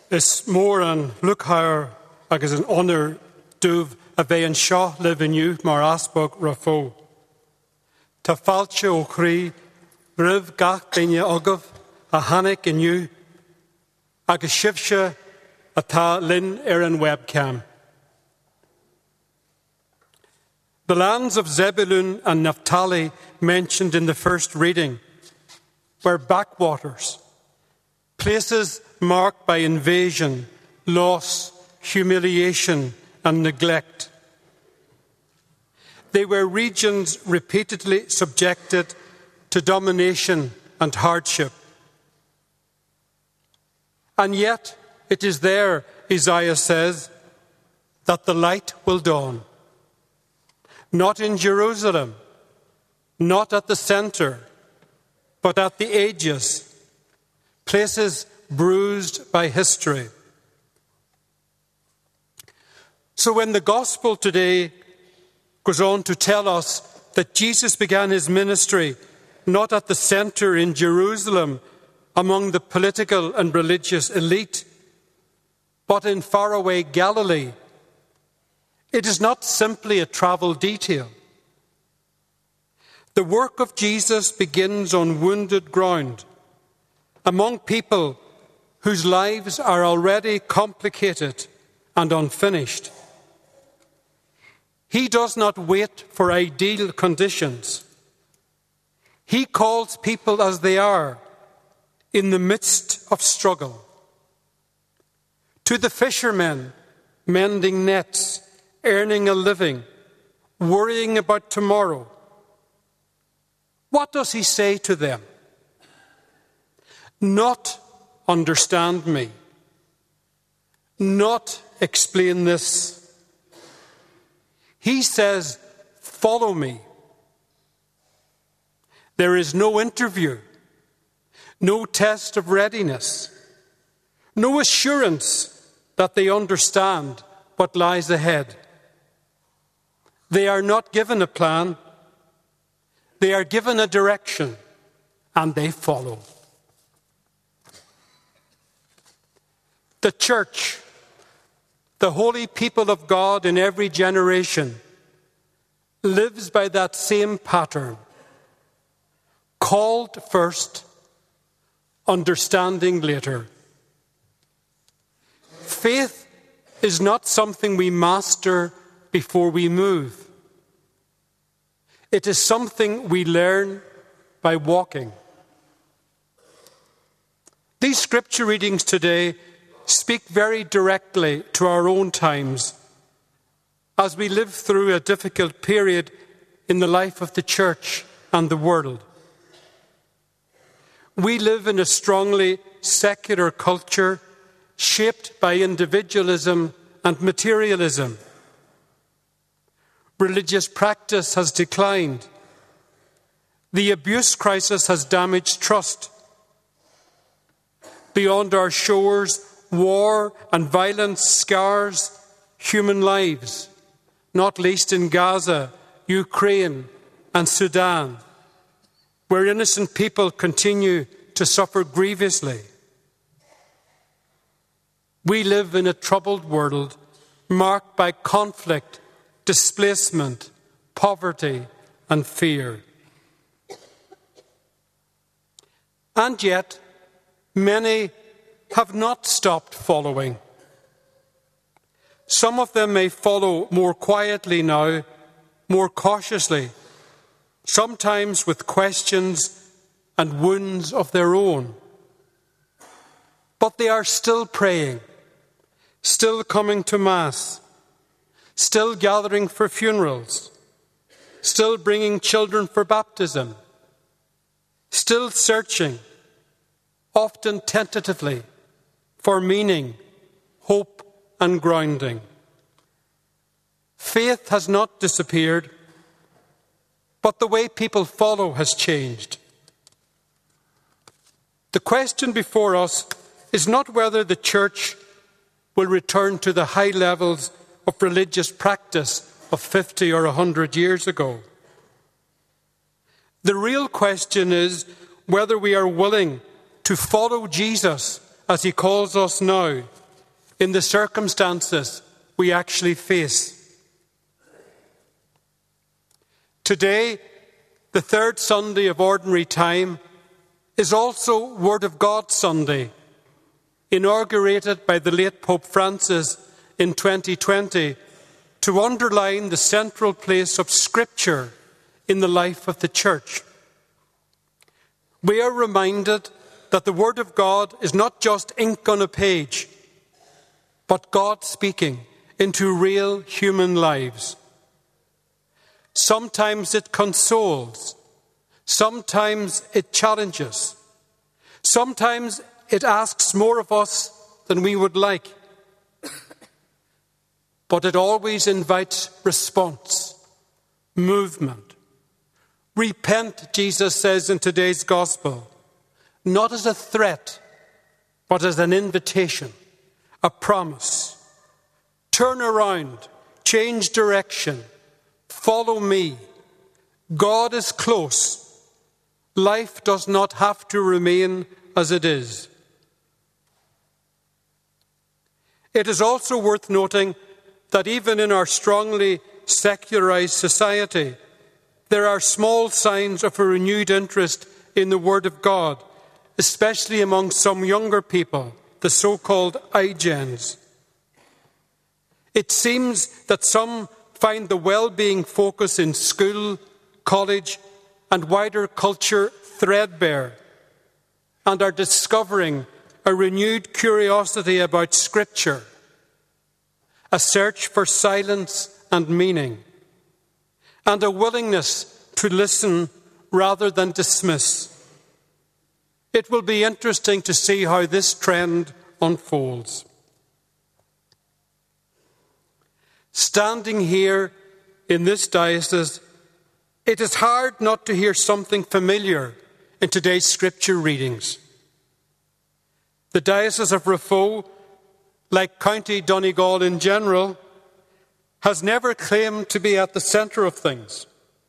Is mór an luchhair agus an honor dúh a bheith an seo le viniu mar asbog rafó. Tá failte ó chrí rih gach daine agah a hanig iniu agus sibse atá linn ar an webcam. The lands of Zebulun and Naphtali mentioned in the first reading were backwaters, places marked by invasion, loss, humiliation, and neglect. They were regions repeatedly subjected to domination and hardship. And yet, it is there, Isaiah says, that the light will dawn. Not in Jerusalem, not at the center, but at the edges, places bruised by history. So when the gospel today goes on to tell us that Jesus began his ministry not at the center in Jerusalem among the political and religious elite, but in faraway Galilee, it is not simply a travel detail. The work of Jesus begins on wounded ground, among people whose lives are already complicated and unfinished. He does not wait for ideal conditions. He calls people as they are, in the midst of struggle. To the fishermen mending nets, earning a living, worrying about tomorrow, what does he say to them? Not understand me, not explain this. He says, follow me. There is no interview, no test of readiness, no assurance that they understand what lies ahead. They are not given a plan. They are given a direction, and they follow. The church, the holy people of God in every generation, lives by that same pattern. Called first, understanding later. Faith is not something we master before we move. It is something we learn by walking. These scripture readings today speak very directly to our own times as we live through a difficult period in the life of the church and the world. We live in a strongly secular culture shaped by individualism and materialism. Religious practice has declined. The abuse crisis has damaged trust. Beyond our shores, war and violence scars human lives, not least in Gaza, Ukraine, and Sudan, where innocent people continue to suffer grievously. We live in a troubled world marked by conflict, displacement, poverty, and fear. And yet, many have not stopped following. Some of them may follow more quietly now, more cautiously, sometimes with questions and wounds of their own. But they are still praying, still coming to Mass, still gathering for funerals, still bringing children for baptism, still searching, often tentatively, for meaning, hope, and grounding. Faith has not disappeared, but the way people follow has changed. The question before us is not whether the church will return to the high levels of religious practice of 50 or 100 years ago. The real question is whether we are willing to follow Jesus as he calls us now in the circumstances we actually face. Today, the third Sunday of Ordinary Time, is also Word of God Sunday, inaugurated by the late Pope Francis in 2020 to underline the central place of Scripture in the life of the Church. We are reminded that the Word of God is not just ink on a page, but God speaking into real human lives. Sometimes it consoles, sometimes it challenges, sometimes it asks more of us than we would like, but it always invites response, movement. Repent, Jesus says in today's Gospel, not as a threat, but as an invitation, a promise. Turn around, change direction, follow me. God is close. Life does not have to remain as it is. It is also worth noting that even in our strongly secularized society, there are small signs of a renewed interest in the Word of God, especially among some younger people, the so-called iGens. It seems that some find the well-being focus in school, college, and wider culture threadbare, and are discovering a renewed curiosity about Scripture, a search for silence and meaning, and a willingness to listen rather than dismiss. It will be interesting to see how this trend unfolds. Standing here in this diocese, it is hard not to hear something familiar in today's scripture readings. The Diocese of Raphoe, like County Donegal in general, has never claimed to be at the centre of things.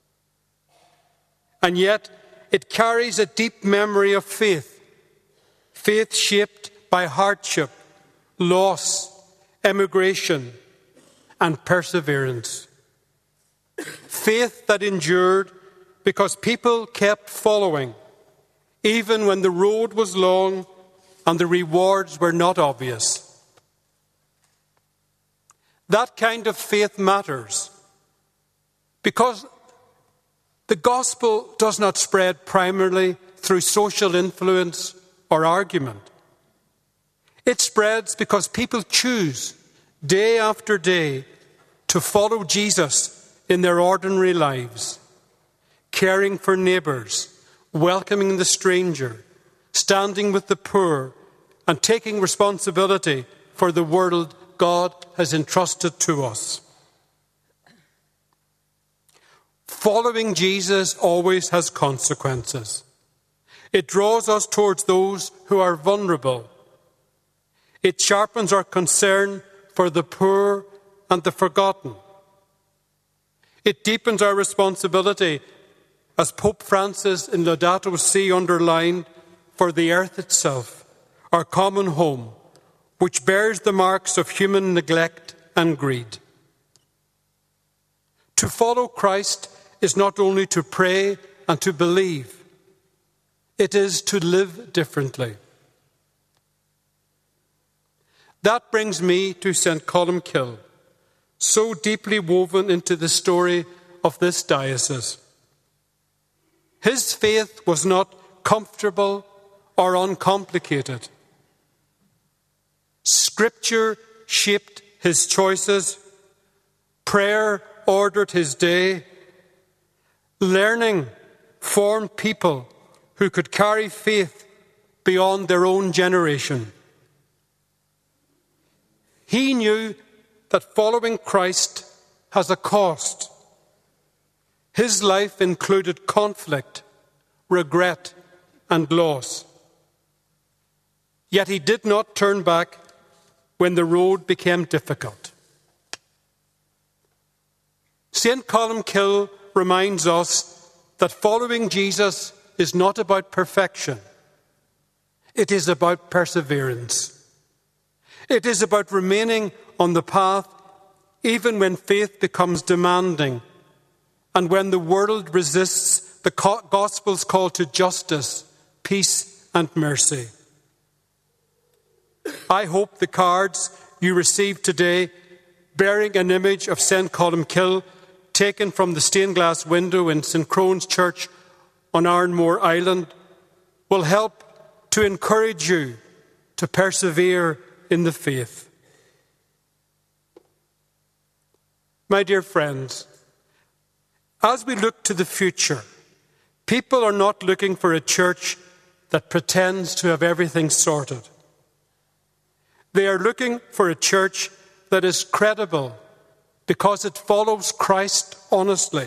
And yet it carries a deep memory of faith, faith shaped by hardship, loss, emigration, and perseverance. Faith that endured because people kept following, even when the road was long and the rewards were not obvious. That kind of faith matters because the gospel does not spread primarily through social influence or argument. It spreads because people choose day after day to follow Jesus in their ordinary lives, caring for neighbours, welcoming the stranger, standing with the poor, and taking responsibility for the world God has entrusted to us. Following Jesus always has consequences. It draws us towards those who are vulnerable. It sharpens our concern for the poor and the forgotten. It deepens our responsibility, as Pope Francis in Laudato Si underlined, for the earth itself, our common home, which bears the marks of human neglect and greed. To follow Christ is not only to pray and to believe, it is to live differently. That brings me to St. Columcille, so deeply woven into the story of this diocese. His faith was not comfortable or uncomplicated. Scripture shaped his choices. Prayer ordered his day. Learning formed people who could carry faith beyond their own generation. He knew that following Christ has a cost. His life included conflict, regret, and loss. Yet he did not turn back when the road became difficult. St. Columcille reminds us that following Jesus is not about perfection. It is about perseverance. It is about remaining on the path even when faith becomes demanding and when the world resists the gospel's call to justice, peace and mercy. I hope the cards you received today, bearing an image of St. Columcille taken from the stained glass window in St. Crone's Church on Ironmore Island, will help to encourage you to persevere in the faith. My dear friends, as we look to the future, people are not looking for a church that pretends to have everything sorted. They are looking for a church that is credible because it follows Christ honestly.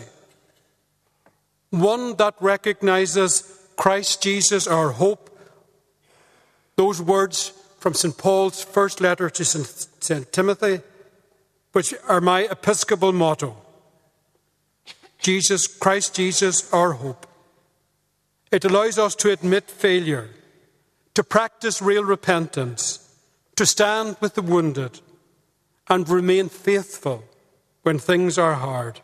One that recognizes Christ Jesus, our hope. Those words from St. Paul's first letter to St. Timothy, which are my episcopal motto. Jesus, Christ Jesus, our hope. It allows us to admit failure, to practice real repentance, to stand with the wounded, and remain faithful when things are hard.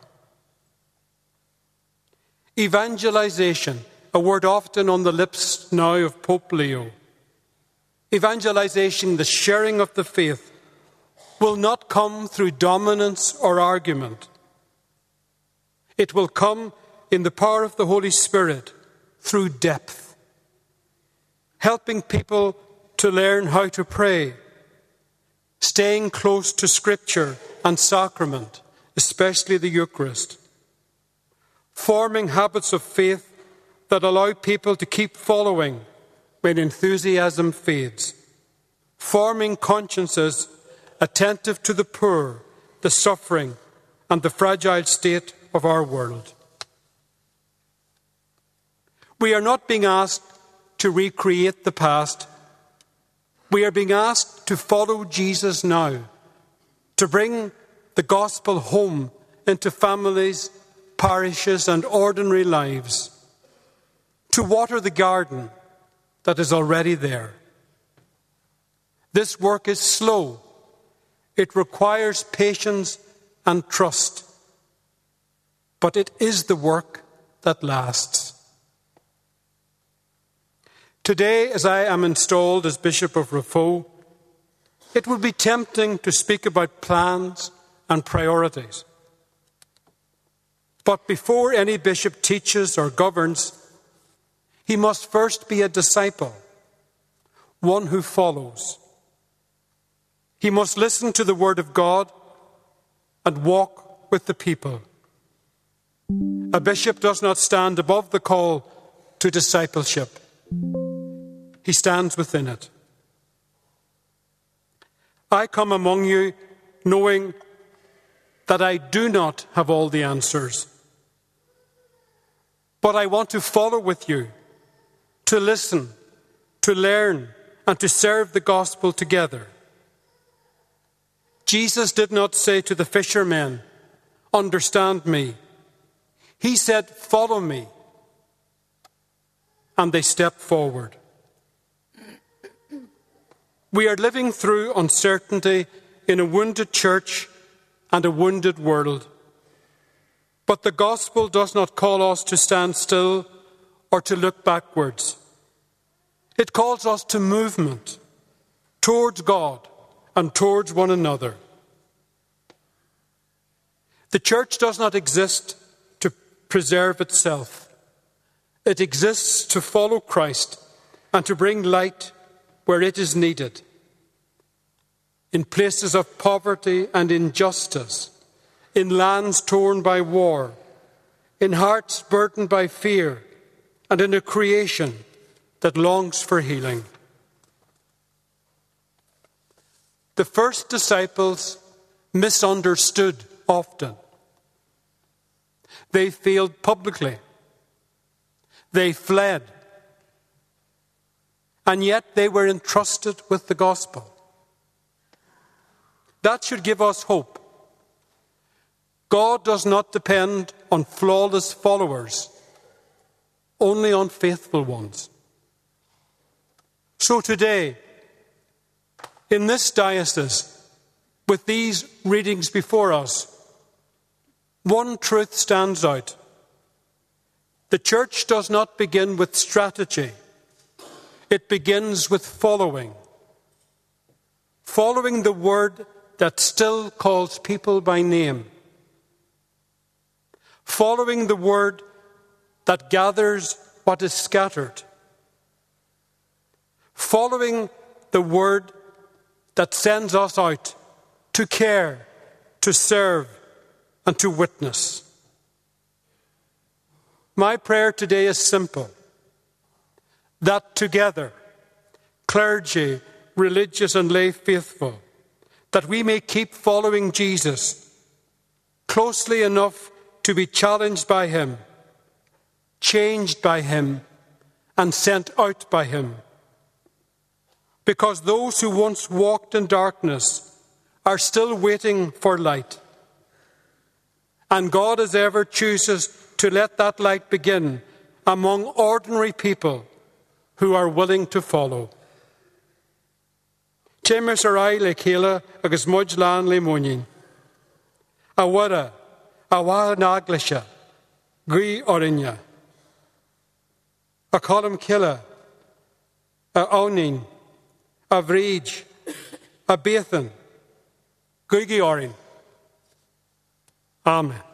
Evangelization, a word often on the lips now of Pope Leo. Evangelization, the sharing of the faith, will not come through dominance or argument. It will come in the power of the Holy Spirit through depth, helping people to learn how to pray, staying close to Scripture and sacrament, especially the Eucharist, forming habits of faith that allow people to keep following when enthusiasm fades, forming consciences attentive to the poor, the suffering, and the fragile state of our world. We are not being asked to recreate the past. We are being asked to follow Jesus now, to bring the gospel home into families, parishes, and ordinary lives, to water the garden that is already there. This work is slow. It requires patience and trust. But it is the work that lasts. Today, as I am installed as Bishop of Raphoe, it would be tempting to speak about plans and priorities. But before any bishop teaches or governs, he must first be a disciple, one who follows. He must listen to the word of God and walk with the people. A bishop does not stand above the call to discipleship. He stands within it. I come among you knowing that I do not have all the answers. But I want to follow with you, to listen, to learn, and to serve the gospel together. Jesus did not say to the fishermen, "Understand me." He said, "Follow me." And they stepped forward. We are living through uncertainty in a wounded church and a wounded world. But the gospel does not call us to stand still or to look backwards. It calls us to movement towards God and towards one another. The church does not exist to preserve itself. It exists to follow Christ and to bring light where it is needed, in places of poverty and injustice, in lands torn by war, in hearts burdened by fear, and in a creation that longs for healing. The first disciples misunderstood often. They failed publicly. They fled. And yet they were entrusted with the gospel. That should give us hope. God does not depend on flawless followers, only on faithful ones. So today, in this diocese, with these readings before us, one truth stands out. The Church does not begin with strategy. It begins with following. Following the word that still calls people by name. Following the word that gathers what is scattered. Following the word that sends us out to care, to serve, and to witness. My prayer today is simple, that together, clergy, religious and lay faithful, that we may keep following Jesus closely enough to be challenged by him, changed by him, and sent out by him. Because those who once walked in darkness are still waiting for light. And God as ever chooses to let that light begin among ordinary people who are willing to follow. Témas arai le chéile agus muid lán le muinin. A wada, a wa naglisha, gui orinya. A column killa, a onin, a vrij, a bethan, gui orin. Amen.